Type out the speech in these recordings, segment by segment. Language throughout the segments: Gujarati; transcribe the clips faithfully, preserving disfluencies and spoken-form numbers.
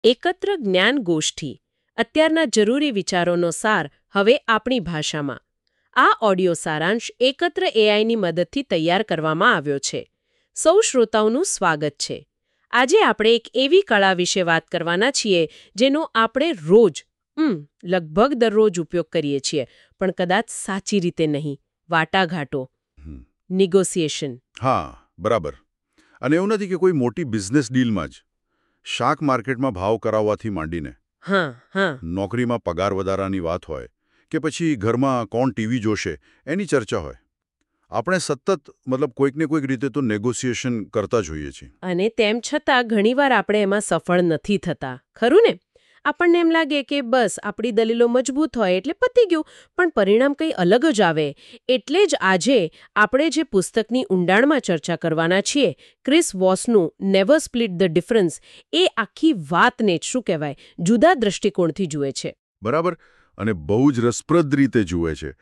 એકત્ર જ્ઞાન ગોષ્ઠી અત્યારના જરૂરી વિચારોનો સાર હવે આપણી ભાષામાં. આ ઓડિયો સારાંશ એકત્ર એઆઈની મદદથી તૈયાર કરવામાં આવ્યો છે. સૌ શ્રોતાઓનું સ્વાગત છે. આજે આપણે એક એવી કળા વિશે વાત કરવાના છીએ જેનો આપણે રોજ હમ લગભગ દરરોજ ઉપયોગ કરીએ છીએ, પણ કદાચ સાચી રીતે નહીં. વાટાઘાટો, નિગોસિએશન. હા, બરાબર. અને એવું નથી કે કોઈ મોટી બિઝનેસ ડીલમાં જ શાક માર્કેટમાં ભાવ કરાવવાથી માંડીને હા હા નોકરીમાં પગાર વધારાની વાત હોય કે પછી ઘરમાં કોણ ટીવી જોશે એની ચર્ચા હોય, આપણે સતત મતલબ કોઈક ને કોઈક રીતે તો નેગોસિએશન કરતા જોઈએ છીએ. અને તેમ છતાં ઘણીવાર આપણે એમાં સફળ નથી થતા, ખરું ને? આપણને એમ લાગે કે બસ આપણી દલીલો મજબૂત હોય એટલે પતી ગયું, પણ પરિણામ કંઈ અલગ જ આવે. એટલે જ આજે આપણે જે પુસ્તકની ઊંડાણમાં ચર્ચા કરવાના છીએ, ક્રિસ વોસનું નેવર સ્પ્લિટ ધ ડિફરન્સ, એ આખી વાતને જ શું કહેવાય જુદા દ્રષ્ટિકોણથી જુએ છે. બરાબર. અને બહુ જ રસપ્રદ રીતે જુએ છે.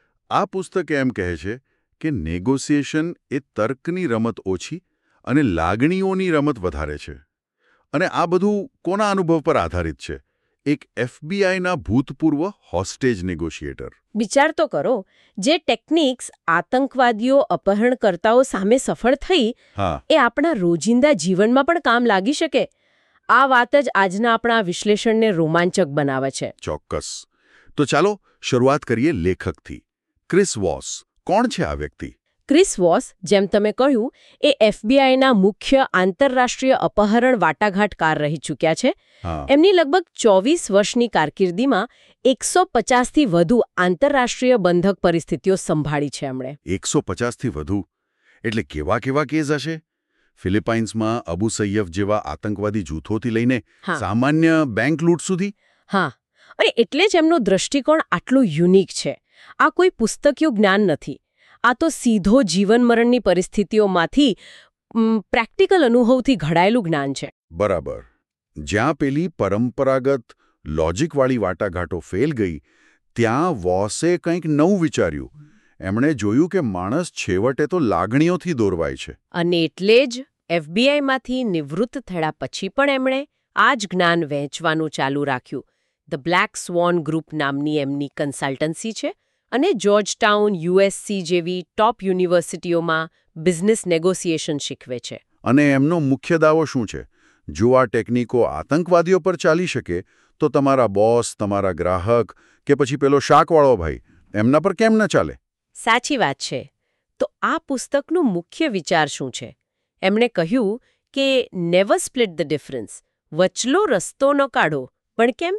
આ પુસ્તક એમ કહે છે કે નેગોસિએશન એ તર્કની રમત ઓછી અને લાગણીઓની રમત વધારે છે. અને આ બધું કોના અનુભવ પર આધારિત છે? એક એફબીઆઈના ભૂતપૂર્વ હોસ્ટેજ નેગોશિએટર. વિચાર તો કરો, જે ટેકનિક્સ આતંકવાદીઓ અપહરણકર્તાઓ સામે સફળ થઈ, હા, એ આપણા રોજિંદા જીવનમાં પણ કામ લાગી શકે. આ વાત જ આજના આપણા વિશ્લેષણને રોમાંચક બનાવે છે. ચોક્કસ. તો ચાલો શરૂઆત કરીએ લેખકથી. Chris wash. કોણ છે આ વ્યક્તિ? ક્રિસ વોસ, જેમ તમે કહ્યું, એ એફબીઆઈના મુખ્ય આંતરરાષ્ટ્રીય અપહરણ વાટાઘાટકાર રહી ચૂક્યા છે. હા. એમની લગભગ ચોવીસ વર્ષની કારકિર્દીમાં એકસો પચાસથી વધુ આંતરરાષ્ટ્રીય બંધક પરિસ્થિતિઓ સંભાળી છે એમણે. એકસો પચાસથી વધુ? એટલે કેવા કેવા કેસ હશે? ફિલિપાઇન્સમાં અબુ સૈયફ જેવા આતંકવાદી જૂથોથી લઈને હા. સામાન્ય બેંક લૂંટ સુધી? હા, અને એટલે જ એમનો દ્રષ્ટિકોણ આટલું યુનિક છે. આ કોઈ પુસ્તકીય જ્ઞાન નથી. આ તો સીધો જીવન મરણની પરિસ્થિતિઓમાંથી પ્રેક્ટિકલ અનુભવથી ઘડાયેલું જ્ઞાન છે. બરાબર. જ્યાં પેલી પરંપરાગત લોજિકવાળી વાટાઘાટો ફેલ ગઈ, ત્યાં વોસે કંઈક નવું વિચાર્યું. એમણે જોયું કે માણસ છેવટે તો લાગણીઓથી દોરવાય છે. અને એટલે જ એફબીઆઈમાંથી નિવૃત્ત થયા પછી પણ એમણે આ જ જ્ઞાન વહેંચવાનું ચાલુ રાખ્યું. ધ બ્લેક સ્વોન ગ્રુપ નામની એમની કન્સલ્ટન્સી છે, અને જોર્જટાઉન યુએસસી જેવી ટોપ યુનિવર્સિટીઓમાં બિઝનેસ નેગોસિએશન શીખવે છે. અને એમનો મુખ્ય દાવો શું છે? જો આ ટેકનિકો આતંકવાદીઓ પર ચાલી શકે, તો તમારા બોસ, તમારા ગ્રાહક કે પછી પેલો શાકવાળો ભાઈ, એમના પર કેમ ન ચાલે? સાચી વાત છે. તો આ પુસ્તકનું મુખ્ય વિચાર શું છે? એમણે કહ્યું કે નેવર સ્પ્લિટ ધ ડિફરન્સ, વચલો રસ્તો ન કાઢો. પણ કેમ?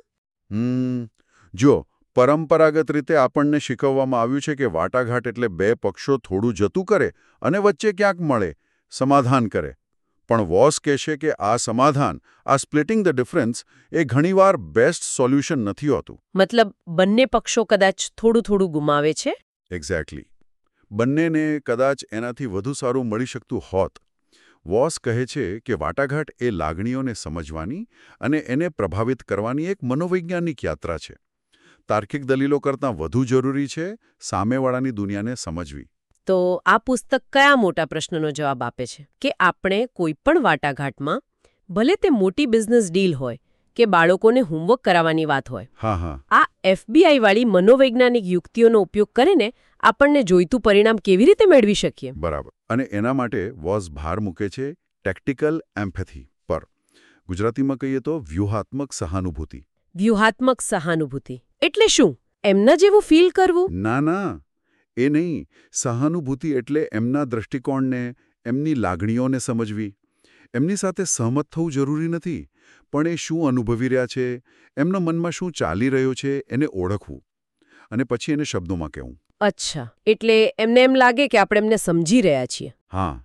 હમ જો પરંપરાગત રીતે આપણને શીખવવામાં આવ્યું છે કે વાટાઘાટ એટલે બે પક્ષો થોડું જતું કરે અને વચ્ચે ક્યાંક મળે, સમાધાન કરે. પણ વોસ કહેશે કે આ સમાધાન, આ સ્પ્લિટિંગ ધ ડિફરન્સ, એ ઘણીવાર બેસ્ટ સોલ્યુશન નથી હોતું. મતલબ બંને પક્ષો કદાચ થોડું થોડું ગુમાવે છે. એક્ઝેક્ટલી. બંનેને કદાચ એનાથી વધુ સારું મળી શકતું હોત. વોસ કહે છે કે વાટાઘાટ એ લાગણીઓને સમજવાની અને એને પ્રભાવિત કરવાની એક મનોવૈજ્ઞાનિક યાત્રા છે. તાર્કિક દલીલો કરતાં વધુ જરૂરી છે સામેવાળાની દુનિયાને સમજવી. તો આ પુસ્તક કયા મોટા પ્રશ્નનો જવાબ આપે છે? કે આપણે કોઈ પણ વાટાઘાટમાં, ભલે તે મોટી બિઝનેસ ડીલ હોય કે બાળકોને હોમવર્ક કરાવવાની વાત હોય, હા હા આ એફબીઆઈ વાળી મનોવૈજ્ઞાનિક યુક્તિઓનો ઉપયોગ કરીને આપણને જોઈતું પરિણામ કેવી રીતે મેળવી શકીએ? બરાબર. અને એના માટે વોસ ભાર મૂકે છે ટેક્ટિકલ એમ્પેથી પર. ગુજરાતીમાં કહીએ તો વ્યૂહાત્મક સહાનુભૂતિ. વ્યૂહાત્મક સહાનુભૂતિ એટલે શું? એમના જેવું ફીલ કરવું? ના ના, એ નહીં. સહાનુભૂતિ એટલે એમના દૃષ્ટિકોણને, એમની લાગણીઓને સમજવી. એમની સાથે સહમત થવું જરૂરી નથી, પણ એ શું અનુભવી રહ્યા છે, એમના મનમાં શું ચાલી રહ્યો છે, એને ઓળખવું અને પછી એને શબ્દોમાં કહેવું. અચ્છા, એટલે એમને એમ લાગે કે આપણે એમને સમજી રહ્યા છીએ. હા.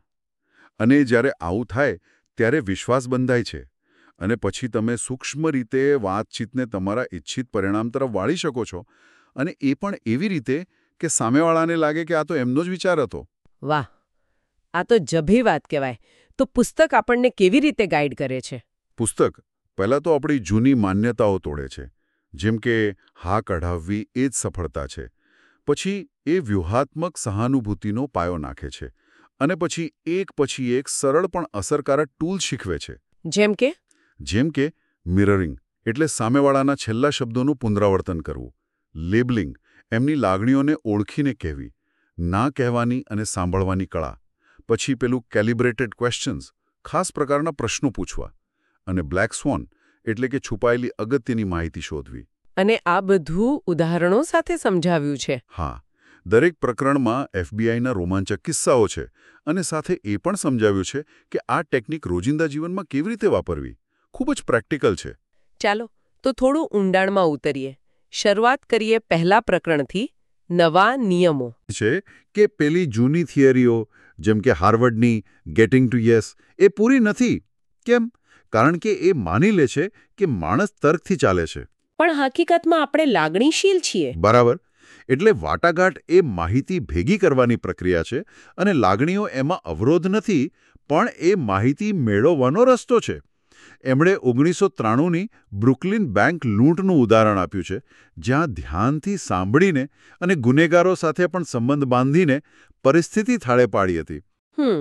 અને જ્યારે આવું થાય ત્યારે વિશ્વાસ બંધાય છે. અને પછી તમે સૂક્ષ્મ રીતે વાતચીતને તમારા ઇચ્છિત પરિણામ તરફ વાળી શકો છો. અને એ પણ એવી રીતે કે સામેવાળાને લાગે કે આ તો એમનો જ વિચાર હતો. વાહ, આ તો જભી વાત કહેવાય. તો પુસ્તક આપણને કેવી રીતે ગાઈડ કરે છે? પુસ્તક પહેલાં તો આપણી જૂની માન્યતાઓ તોડે છે, જેમ કે હા કઢાવવી એ જ સફળતા છે. પછી એ વ્યૂહાત્મક સહાનુભૂતિનો પાયો નાખે છે. અને પછી એક પછી એક સરળ પણ અસરકારક ટૂલ શીખવે છે. જેમ કે જેમ કે મિરરિંગ એટલે સામેવાળાના છેલ્લા શબ્દોનું પુનરાવર્તન કરવું. લેબલિંગ એમની લાગણીઓને ઓળખીને કહેવી. ના કહેવાની અને સાંભળવાની કળા. પછી પેલું કેલિબ્રેટેડ ક્વેશ્ચન્સ, ખાસ પ્રકારના પ્રશ્નો પૂછવા. અને બ્લેક સ્વોન એટલે કે છુપાયેલી અગત્યની માહિતી શોધવી. અને આ બધું ઉદાહરણો સાથે સમજાવ્યું છે. હા, દરેક પ્રકરણમાં એફબીઆઈના રોમાંચક કિસ્સાઓ છે અને સાથે એ પણ સમજાવ્યું છે કે આ ટેકનિક રોજિંદા જીવનમાં કેવી રીતે વાપરવી. ખૂબ જ પ્રેક્ટિકલ છે. ચાલો તો થોડું ઊંડાણમાં ઉતરીએ. શરૂઆત કરીએ પહેલા પ્રકરણથી, નવા નિયમો. છે કે પેલી જૂની થિયરીઓ જેમ કે હાર્વર્ડની ગેટિંગ ટુ યસ એ પૂરી નથી. કેમ? કારણ કે એ માની લે છે કે માણસ તર્કથી ચાલે છે. પણ હકીકતમાં આપણે લાગણીશીલ છીએ. બરાબર. એટલે વાટાઘાટ એ માહિતી ભેગી કરવાની પ્રક્રિયા છે અને લાગણીઓ એમાં અવરોધ નથી, પણ એ માહિતી મેળવવાનો રસ્તો છે. એમણે ઓગણીસો ત્રાણુંની બ્રુકલિન બેંક લૂંટનું ઉદાહરણ આપ્યું છે, જ્યાં ધ્યાનથી સાંભળીને અને ગુનેગારો સાથે પણ સંબંધ બાંધીને પરિસ્થિતિ થાળે પાડી હતી. હમ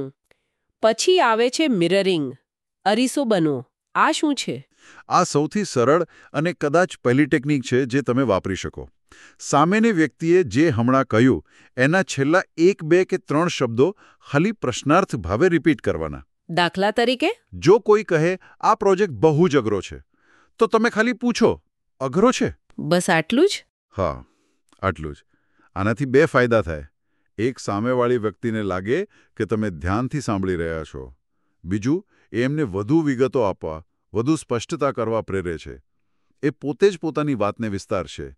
પછી આવે છે મિરરિંગ, અરીસો બનો. આ શું છે? આ સૌથી સરળ અને કદાચ પહેલી ટેકનિક છે જે તમે વાપરી શકો. સામેની વ્યક્તિએ જે હમણાં કહ્યું એના છેલ્લા એક બે કે ત્રણ શબ્દો ખાલી પ્રશ્નાર્થ ભાવે રિપીટ કરવાના. દાખલા તરીકે, જો કોઈ કહે આ પ્રોજેક્ટ બહુ જ અઘરો છે, તો તમે ખાલી પૂછો, અઘરો છે? બસ આટલું જ? હા, આટલું જ. આનાથી બે ફાયદા થાય. એક, સામેવાળી વ્યક્તિને લાગે કે તમે ધ્યાનથી સાંભળી રહ્યા છો. બીજું, એ એમને વધુ વિગતો આપવા, વધુ સ્પષ્ટતા કરવા પ્રેરે છે. એ પોતે જ પોતાની વાતને વિસ્તારશે.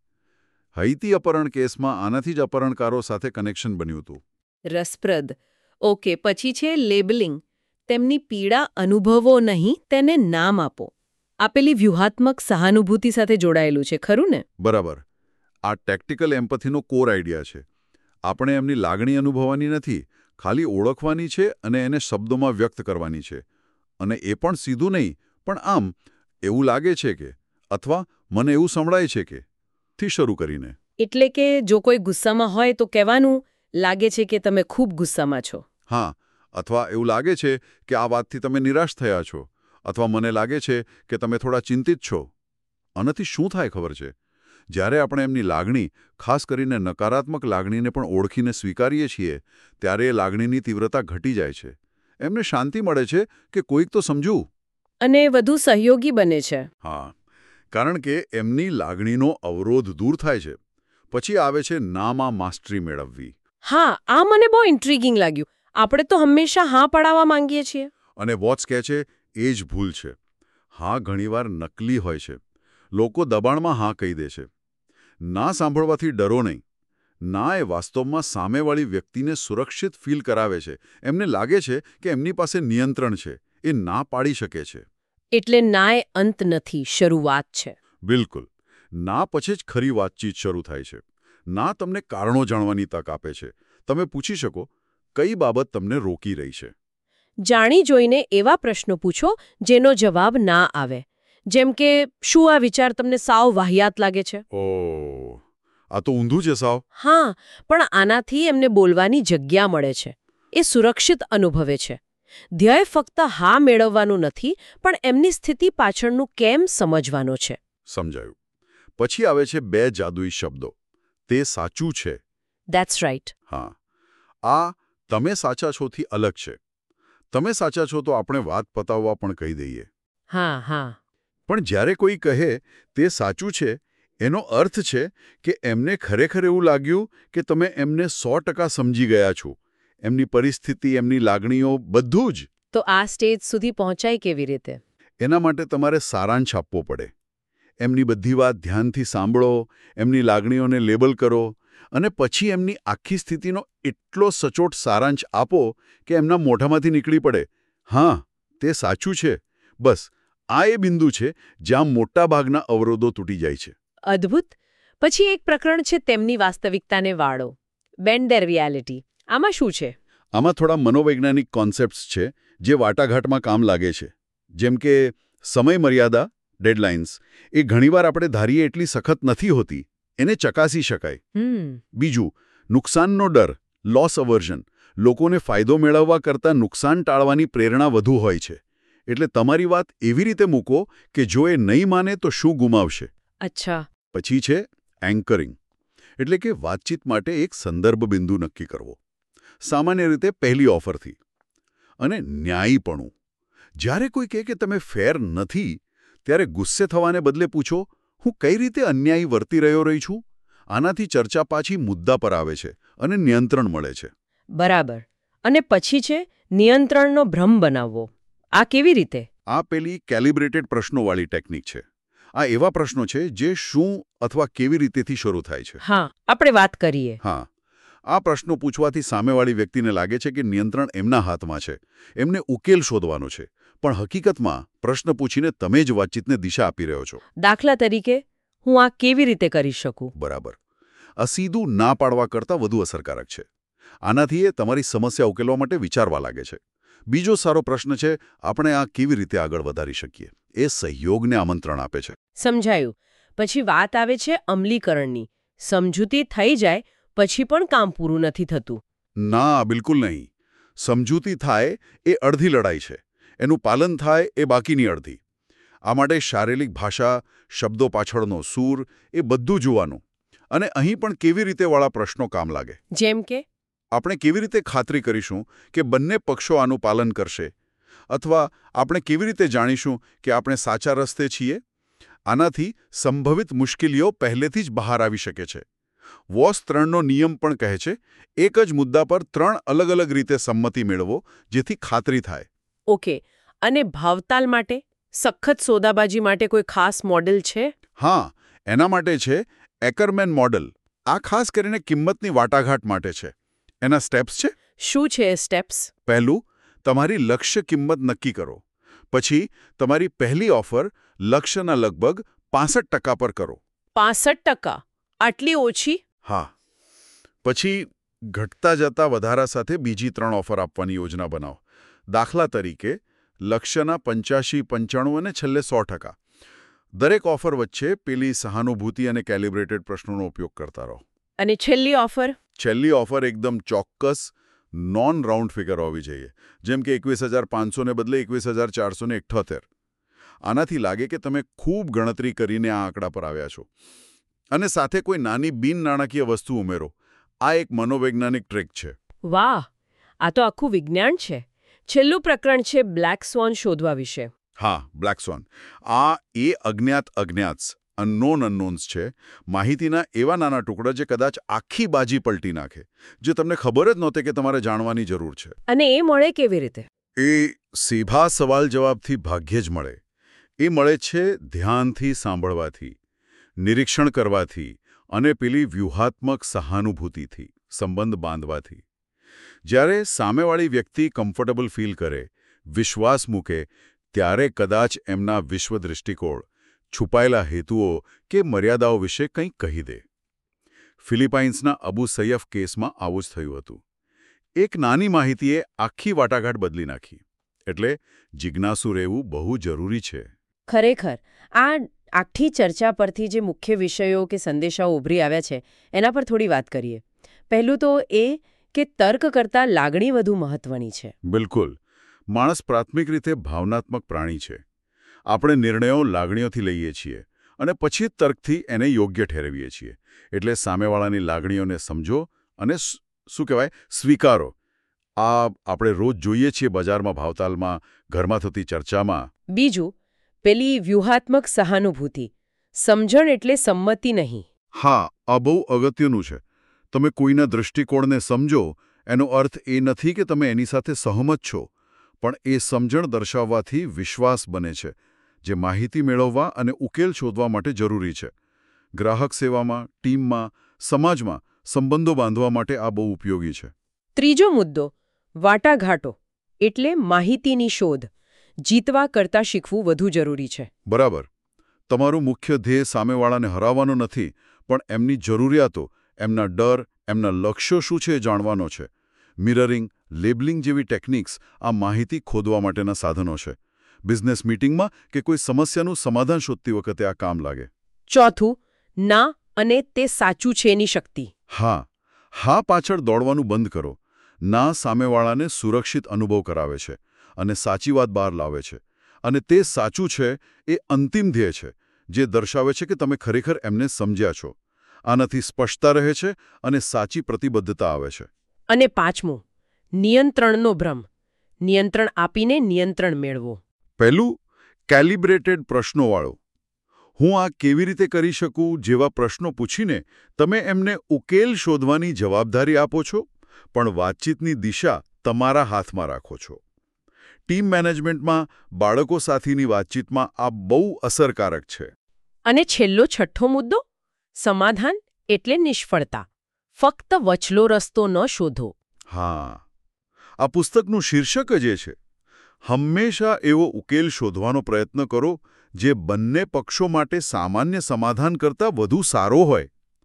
હૈતી અપહરણ કેસમાં આનાથી જ અપહરણકારો સાથે કનેક્શન બન્યું હતું. રસપ્રદ. ઓકે, પછી છે લેબલિંગ. તેમની પીડા અનુભવો નહીં, તેને નામ આપો. આપેલી વ્યૂહાત્મક સહાનુભૂતિ સાથે જોડાયેલું છે, ખરું ને? બરાબર. આ ટેક્ટિકલ એમ્પથીનો કોર આઈડિયા છે. આપણે એમની લાગણી અનુભવવાની નથી, ખાલી ઓળખવાની છે અને એને શબ્દોમાં વ્યક્ત કરવાની છે. અને એ પણ સીધું નહીં, પણ આમ, એવું લાગે છે કે, અથવા મને એવું સંભળાય છે કે, થી શરૂ કરીને. એટલે કે જો કોઈ ગુસ્સામાં હોય તો કહેવાનું, લાગે છે કે તમે ખૂબ ગુસ્સામાં છો. હા, અથવા એવું લાગે છે કે આ વાતથી તમે નિરાશ થયા છો, અથવા મને લાગે છે કે તમે થોડા ચિંતિત છો. આનાથી શું થાય ખબર છે? જ્યારે આપણે એમની લાગણી, ખાસ કરીને નકારાત્મક લાગણીને પણ ઓળખીને સ્વીકારીએ છીએ, ત્યારે એ લાગણીની તીવ્રતા ઘટી જાય છે. એમને શાંતિ મળે છે કે કોઈક તો સમજવું. અને વધુ સહયોગી બને છે. હા, કારણ કે એમની લાગણીનો અવરોધ દૂર થાય છે. પછી આવે છે નામાં માસ્ટરી મેળવવી. હા, આ મને બહુ ઇન્ટ્રીગિંગ લાગ્યું. આપણે તો હંમેશા હા પડાવવા માંગીએ છીએ. અને વોટ્સ કહે છે એ જ ભૂલ છે. હા ઘણીવાર નકલી હોય છે. લોકો દબાણમાં હા કહી દે છે. ના સાંભળવાથી ડરો નહીં. ના એ વાસ્તવમાં સામેવાળી વ્યક્તિને સુરક્ષિત ફીલ કરાવે છે. એમને લાગે છે કે એમની પાસે નિયંત્રણ છે. એ ના પાડી શકે છે. એટલે ના એ અંત નથી, શરૂઆત છે. બિલકુલ. ના પછી જ ખરી વાતચીત શરૂ થાય છે. ના તમને કારણો જાણવાની તક આપે છે. તમે પૂછી શકો, કઈ બાબત તમને રોકી રહી છે? જાણી જોઈને એવા પ્રશ્નો પૂછો જેનો જવાબ ના આવે. જેમ કે, શું આ વિચાર તમને સાવ વાહિયાત લાગે છે? ઓહ, આ તો ઊંધું છે સાવ. હા, પણ આનાથી એમને બોલવાની જગ્યા મળે છે. એ સુરક્ષિત અનુભવે છે. ધ્યેય ફક્ત હા મેળવવાનું નથી, પણ એમની સ્થિતિ પાછળનું કેમ સમજવાનો છે. સમજાયું. પછી આવે છે બે જાદુઈ શબ્દો. તે સાચું છે. That's right. હા, આ તમે સાચા છોથી અલગ છે. તમે સાચા છો તો આપણે વાત પતાવવા પણ કહી દઈએ. હા હા. પણ જ્યારે કોઈ કહે તે સાચું છે, એનો અર્થ છે કે એમને ખરેખર એવું લાગ્યું કે તમે એમને સો ટકા સમજી ગયા છો. એમની પરિસ્થિતિ, એમની લાગણીઓ, બધું જ. તો આ સ્ટેજ સુધી પહોંચાય કેવી રીતે? એના માટે તમારે સારાંશ આપવો પડે. એમની બધી વાત ધ્યાનથી સાંભળો, એમની લાગણીઓને લેબલ કરો, અને પછી એમની આખી સ્થિતિનો એટલો સચોટ સારાંશ આપો કે એમના મોઢામાંથી નીકળી પડે, હા, તે સાચું છે. બસ આ એ બિંદુ છે જ્યાં મોટાભાગના અવરોધો તૂટી જાય છે. અદ્ભુત. પછી એક પ્રકરણ છે તેમની વાસ્તવિકતાને વાળો. Bend their reality. આમાં શું છે? આમાં થોડા મનોવૈજ્ઞાનિક કોન્સેપ્ટ્સ છે જે વાટાઘાટમાં કામ લાગે છે. જેમ કે સમય મર્યાદા, ડેડલાઇન્સ, એ ઘણીવાર આપણે ધારીએ એટલી સખત નથી હોતી. એને ચકાસી શકાય. બીજું, નુકસાનનો ડર, લોસ અવર્ઝન. લોકોને ફાયદો મેળવવા કરતાં નુકસાન ટાળવાની પ્રેરણા વધુ હોય છે. એટલે તમારી વાત એવી રીતે મૂકો કે જો એ નહીં માને તો શું ગુમાવશે. અચ્છા. પછી છે એન્કરિંગ, એટલે કે વાતચીત માટે એક સંદર્ભ બિંદુ નક્કી કરવો. સામાન્ય રીતે પહેલી ઓફરથી. અને ન્યાયીપણું. જ્યારે કોઈ કહે કે તમે ફેર નથી, ત્યારે ગુસ્સે થવાને બદલે પૂછો, હું કઈ રીતે અન્યાયી વર્તી રહ્યો રહી છું? આનાથી ચર્ચા પાછી મુદ્દા પર આવે છે અને નિયંત્રણ મળે છે. બરાબર. અને પછી છે નિયંત્રણનો ભ્રમ બનાવવો. આ કેવી રીતે? આ પેલી કેલિબ્રેટેડ પ્રશ્નોવાળી ટેકનિક છે. આ એવા પ્રશ્નો છે જે શું અથવા કેવી રીતેથી શરૂ થાય છે. હા, આપણે વાત કરીએ. હા, આ પ્રશ્નો પૂછવાથી સામેવાળી વ્યક્તિને લાગે છે કે નિયંત્રણ એમના હાથમાં છે, એમને ઉકેલ શોધવાનો છે, પણ હકીકતમાં પ્રશ્ન પૂછીને તમે જ વાતચીતને દિશા આપી રહ્યો છો. દાખલા તરીકે, હું આ કેવી રીતે કરી શકું? બરાબર. આ સીધું ના પાડવા કરતાં વધુ અસરકારક છે. આનાથી એ તમારી સમસ્યા ઉકેલવા માટે વિચારવા લાગે છે. બીજો સારો પ્રશ્ન છે, આપણે આ કેવી રીતે આગળ વધારી શકીએ? એ સહયોગને આમંત્રણ આપે છે. સમજાયું. પછી વાત આવે છે અમલીકરણની. સમજૂતી થઈ જાય પછી પણ કામ પૂરું નથી થતું. ના, બિલકુલ નહીં. સમજૂતી થાય એ અડધી લડાઈ છે. એનું પાલન થાય એ બાકીની અડધી. આ માટે શારીરિક ભાષા, શબ્દો પાછળનો સૂર એ બધું જોવાનું. અને અહીં પણ કેવી રીતે વાળા પ્રશ્નો કામ લાગે. જેમ કે, આપણે કેવી રીતે ખાતરી કરીશું કે બંને પક્ષો આનું પાલન કરશે? અથવા આપણે કેવી રીતે જાણીશું કે આપણે સાચા રસ્તે છીએ? આનાથી સંભવિત મુશ્કેલીઓ પહેલેથી જ બહાર આવી શકે છે. વોસ ત્રણનો નિયમ પણ કહે છે, એક જ મુદ્દા પર ત્રણ અલગ અલગ રીતે સંમતિ મેળવો, જેથી ખાતરી થાય. ઓકે. અને ભાવતાલ માટે, સખત સોદાબાજી માટે કોઈ ખાસ મોડેલ છે? હા, એના માટે છે એકરમેન મોડલ. આ ખાસ કરીને કિંમતની વાટાઘાટ માટે છે. એના સ્ટેપ્સ છે. શું છે એ સ્ટેપ્સ? પહેલું, તમારી લક્ષ્ય કિંમત નક્કી કરો. પછી તમારી પહેલી ઓફર લક્ષ્યના લગભગ પાસઠ ટકા પર કરો. પાસઠ ટકા? આટલી ઓછી? હા. પછી ઘટતા જતા વધારા સાથે બીજી ત્રણ ઓફર આપવાની યોજના બનાવો. દાખલા તરીકે, લક્ષ્યના પંચ્યાસી પંચાણું અને છેલ્લે સો ટકા. દરેક ઓફર વચ્ચે પેલી સહાનુભૂતિ અને કેલિબ્રેટેડ પ્રશ્નોનો ઉપયોગ કરતા રહો. અને છેલ્લી ઓફર? છેલ્લી ઓફર એકદમ ચોક્કસ નોન રાઉન્ડ ફિગર હોવી જોઈએ. જેમ કે એકવીસ હજાર પાંચસો ને બદલે એકવીસ હજાર ચારસો ને અઠ્યોતેર. આનાથી લાગે કે તમે ખૂબ ગણતરી કરીને આ આંકડા પર આવ્યા છો. અને સાથે કોઈ નાની બિન નાણાકીય વસ્તુ ઉમેરો. આ એક મનોવૈજ્ઞાનિક ટ્રીક છે. વાહ, આ તો આખું વિજ્ઞાન છે. છેલ્લું પ્રકરણ છે બ્લેક સ્વોન શોધવા વિશે. હા, બ્લેક સ્વોન. આ એ અજ્ઞાત અજ્ઞાત્સ અનનોન અનનોન્સ છે. માહિતીના એવા નાના ટુકડા જે કદાચ આખી બાજી પલટી નાખે, જે તમને ખબર જ નહોતી કે તમારે જાણવાની જરૂર છે. અને એ મળે કેવી રીતે? એ સીધા સવાલ જવાબથી ભાગ્યે જ મળે. એ મળે છે ધ્યાનથી સાંભળવાથી, નિરીક્ષણ કરવાથી અને પેલી વ્યૂહાત્મક સહાનુભૂતિથી, સંબંધ બાંધવાથી. જ્યારે સામેવાળી વ્યક્તિ કમ્ફર્ટેબલ ફીલ કરે, વિશ્વાસ મૂકે, ત્યારે કદાચ એમના વિશ્વ દૃષ્ટિકોણ, છુપાયેલા હેતુઓ કે મર્યાદાઓ વિશે કંઈક કહી દે. ફિલિપાઇન્સના અબુ સૈયફ કેસમાં આવું જ થયું હતું. એક નાની માહિતીએ આખી વાટાઘાટ બદલી નાખી. એટલે જિજ્ઞાસુ રહેવું બહુ જરૂરી છે. ખરેખર, આ આખી ચર્ચા પરથી જે મુખ્ય વિષયો કે સંદેશાઓ ઉભરી આવ્યા છે, એના પર થોડી વાત કરીએ. પહેલું તો એ કે તર્ક કરતાં લાગણી વધુ મહત્વની છે. બિલકુલ. માણસ પ્રાથમિક રીતે ભાવનાત્મક પ્રાણી છે. આપણે નિર્ણયો લાગણીઓથી લઈએ છીએ અને પછી જ તર્કથી એને યોગ્ય ઠેરવીએ છીએ. એટલે સામેવાળાની લાગણીઓને સમજો અને શું કહેવાય સ્વીકારો. આ આપણે રોજ જોઈએ છીએ બજારમાં, ભાવતાલમાં, ઘરમાં થતી ચર્ચામાં. બીજું, પેલી વ્યૂહાત્મક સહાનુભૂતિ. સમજણ એટલે સંમતિ નહીં. હા, આ બહુ અગત્યનું છે. તમે કોઈના દૃષ્ટિકોણને સમજો, એનો અર્થ એ નથી કે તમે એની સાથે સહમત છો, પણ એ સમજણ દર્શાવવાથી વિશ્વાસ બને છે, જે માહિતી મેળવવા અને ઉકેલ શોધવા માટે જરૂરી છે. ગ્રાહક સેવામાં, ટીમમાં, સમાજમાં સંબંધો બાંધવા માટે આ બહુ ઉપયોગી છે. ત્રીજો મુદ્દો, વાટાઘાટો એટલે માહિતીની શોધ. જીતવા કરતાં શીખવું વધુ જરૂરી છે. બરાબર. તમારું મુખ્ય ધ્યેય સામેવાળાને હરાવવાનો નથી, પણ એમની જરૂરિયાતો, એમના ડર, એમના લક્ષ્યો શું છે એ જાણવાનો છે. મિરરિંગ, લેબલિંગ જેવી ટેકનિક્સ આ માહિતી ખોદવા માટેના સાધનો છે. બિઝનેસ મીટિંગમાં કે કોઈ સમસ્યાનું સમાધાન શોધતી વખતે આ કામ લાગે. ચોથું, ના અને તે સાચું છેની શક્તિ. હા, હા પાછળ દોડવાનું બંધ કરો. ના સામેવાળાને સુરક્ષિત અનુભવ કરાવે છે અને સાચી વાત બહાર લાવે છે. અને તે સાચું છે એ અંતિમ ધ્યેય છે, જે દર્શાવે છે કે તમે ખરેખર એમને સમજ્યા છો. આનાથી સ્પષ્ટતા રહે છે અને સાચી પ્રતિબદ્ધતા આવે છે. અને પાંચમું, નિયંત્રણનો ભ્રમ. નિયંત્રણ આપીને નિયંત્રણ મેળવો. પહેલું, કેલિબ્રેટેડ પ્રશ્નોવાળો. હું આ કેવી રીતે કરી શકું જેવા પ્રશ્નો પૂછીને તમે એમને ઉકેલ શોધવાની જવાબદારી આપો છો, પણ વાતચીતની દિશા તમારા હાથમાં રાખો છો. ટીમ મેનેજમેન્ટમાં, બાળકો સાથેની વાતચીતમાં આ બહુ અસરકારક છે. અને છેલ્લો છઠ્ઠો મુદ્દો, સમાધાન એટલે નિષ્ફળતા. ફક્ત વચલો રસ્તો ન શોધો. હા, આ પુસ્તકનું શીર્ષક જ એ છે. હંમેશા એવો ઉકેલ શોધવાનો પ્રયત્ન કરો જે બંને પક્ષો માટે સામાન્ય સમાધાન કરતાં વધુ સારો હોય.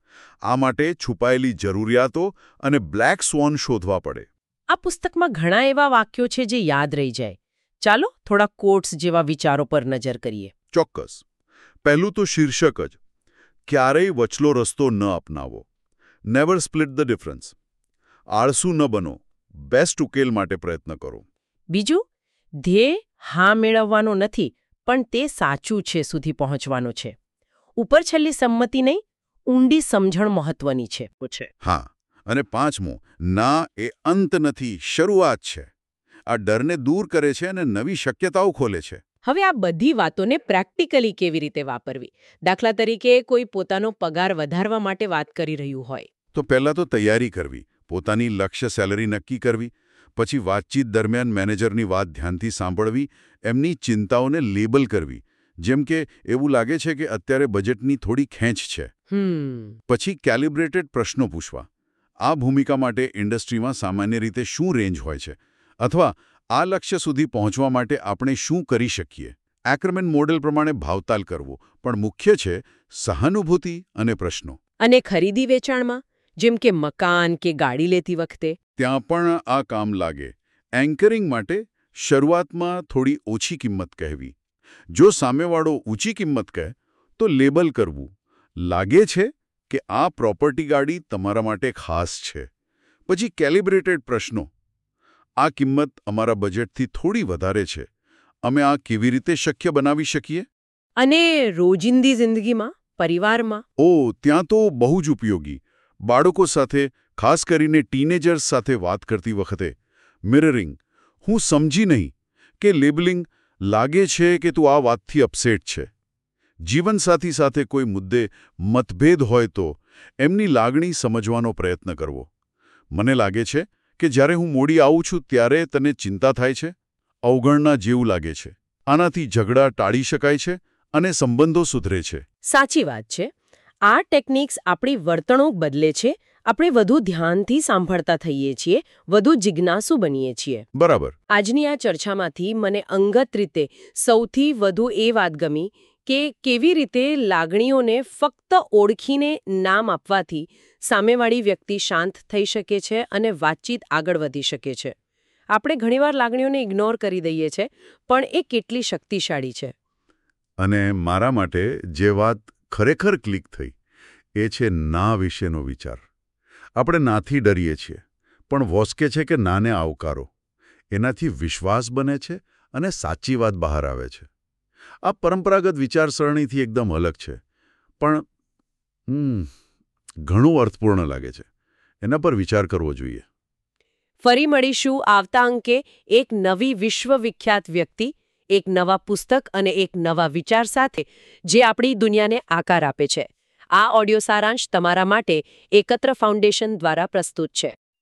આ માટે છુપાયેલી જરૂરિયાતો અને બ્લેક સ્વોન શોધવા પડે. આ પુસ્તકમાં ઘણા એવા વાક્યો છે જે યાદ રહી જાય. ચાલો થોડા કોટ્સ જેવા વિચારો પર નજર કરીએ. ચોક્કસ. પહેલું તો શીર્ષક જ, ક્યારેય વચલો રસ્તો ન અપનાવો. Never split the difference. આળસુ ન બનો, બેસ્ટ ઉકેલ માટે પ્રયત્ન કરો. બીજું, ધ્યેય હા મેળવવાનો નથી, પણ તે સાચું છે સુધી પહોંચવાનો છે. ઉપર છેલ્લી સંમતિ નહીં, ઊંડી સમજણ મહત્વની છે. પૂછે. હા, અને પાંચમું, ના એ અંત નથી, શરૂઆત છે. આ ડરને દૂર કરે છે અને નવી શક્યતાઓ ખોલે છે. હવે આ બધી વાતોને પ્રેક્ટિકલી કેવી રીતે વાપરવી? દાખલા તરીકે કોઈ પોતાનો પગાર વધારવા માટે વાત કરી રહ્યું હોય. તો પહેલાં તો તૈયારી કરવી, પોતાની લક્ષ્ય સેલરી નક્કી કરવી, પછી વાતચીત દરમિયાન મેનેજરની વાત ધ્યાનથી સાંભળવી, એમની ચિંતાઓને લેબલ કરવી, જેમ કે એવું લાગે છે કે અત્યારે બજેટની થોડી ખેંચ છે. હમ પછી કેલિબ્રેટેડ પ્રશ્નો પૂછવા. આ ભૂમિકા માટે ઇન્ડસ્ટ્રીમાં સામાન્ય રીતે શું રેન્જ હોય છે, અથવા આ લક્ષ્ય સુધી પહોંચવા માટે આપણે શું કરી શકીએ. એક્રમેન મોડેલ પ્રમાણે ભાવતાલ કરવો, પણ મુખ્ય છે સહાનુભૂતિ અને પ્રશ્નો. અને ખરીદી વેચાણમાં, જેમ કે મકાન કે ગાડી લેતી વખતે? ત્યાં પણ આ કામ લાગે. એન્કરિંગ માટે શરૂઆતમાં થોડી ઓછી કિંમત કહેવી. જો સામેવાળો ઊંચી કિંમત કહે તો લેબલ કરવું. લાગે છે કે આ પ્રોપર્ટી ગાડી તમારા માટે ખાસ છે. પછી કેલિબ્રેટેડ પ્રશ્નો. આ કિંમત અમારા બજેટથી થોડી વધારે છે. અમે આ કેવી રીતે શક્ય બનાવી શકીએ? અને રોજિંદી જિંદગીમાં, પરિવારમાં? ઓ, ત્યાં તો બહુ જ ઉપયોગી. બાળકો સાથે, ખાસ કરીને ટીનેજર્સ સાથે વાત કરતી વખતે મિરરિંગ. હું સમજી નહીં કે લેબલિંગ. લાગે છે કે તું આ વાતથી અપસેટ છે. જીવનસાથી સાથે કોઈ મુદ્દે મતભેદ હોય તો એમની લાગણી સમજવાનો પ્રયત્ન કરવો. મને લાગે છે કે જ્યારે હું મોડી આવું છું ત્યારે તને ચિંતા થાય છે, અવગણના જેવું લાગે છે. આનાથી ઝઘડા ટાળી શકાય છે અને સંબંધો સુધરે છે. સાચી વાત છે. આ ટેકનિક્સ આપણી વર્તણૂક બદલે છે. આપણે વધુ ધ્યાનથી સાંભળતા થઈએ છીએ, વધુ જિજ્ઞાસુ બનીએ છીએ. બરાબર. આજની આ ચર્ચામાંથી મને અંગત રીતે સૌથી વધુ એ વાત ગમી કે કેવી રીતે લાગણીઓને ફક્ત ઓળખીને નામ આપવાથી સામેવાળી વ્યક્તિ શાંત થઈ શકે છે અને વાતચીત આગળ વધી શકે છે. આપણે ઘણીવાર લાગણીઓને ઇગ્નોર કરી દઈએ છીએ, પણ એ કેટલી શક્તિશાળી છે. અને મારા માટે જે વાત ખરેખર ક્લિક થઈ એ છે ના વિશેનો વિચાર. આપણે નાથી ડરીએ છીએ, પણ વોસ્કે છે કે નાને આવકારો. એનાથી વિશ્વાસ બને છે અને સાચી વાત બહાર આવે છે. આ પરંપરાગત વિચારસરણીથી એકદમ અલગ છે, પણ હમ ઘણું અર્થપૂર્ણ લાગે છે. એના પર વિચાર કરવો જોઈએ. ફરી મળીશું આવતા અંકે એક નવી વિશ્વવિખ્યાત વ્યક્તિ, એક નવા પુસ્તક અને એક નવા વિચાર સાથે જે આપણી દુનિયાને આકાર આપે છે. આ ઓડિયો સારાંશ તમારા માટે એકત્ર ફાઉન્ડેશન દ્વારા પ્રસ્તુત છે.